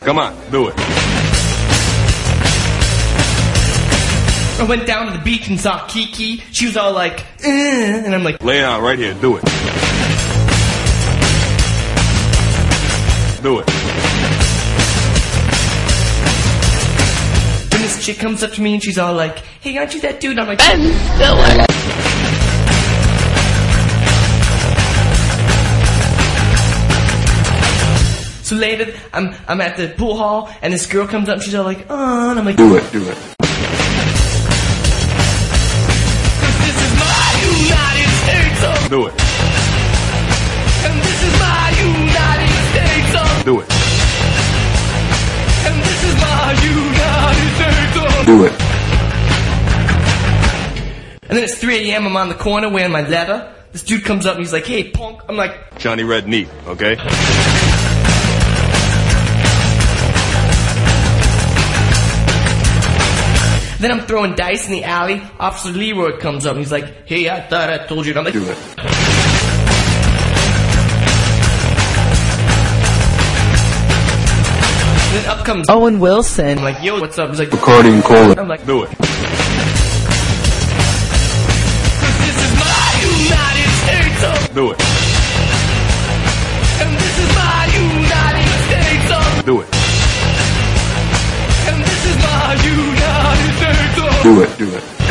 Come on, do it. I went down to the beach and saw Kiki. She was all like, and I'm like, lay down right here, do it. Do it. Then this chick comes up to me and she's all like, hey, aren't you that dude? I'm like, Ben Stiller. So later, I'm at the pool hall, and this girl comes up, and she's all like, oh, and I'm like, Do it, do it. this is my United States of... Do it. And this is my United States of... Do it. And this is my United States of... Do it. And then it's 3 a.m., I'm on the corner wearing my leather. This dude comes up, and he's like, hey, punk. I'm like... Johnny Red Neat, okay? Then I'm throwing dice in the alley. Officer Leroy comes up and he's like, hey, I thought I told you. And I'm like, Do it. then up comes Owen Wilson. I'm like, yo, what's up? He's like, Bacardi and Cola. I'm like, Do it. this is my United States of... Do it. And this is my United States of... Do it. And this is my United States of... Do it, do it.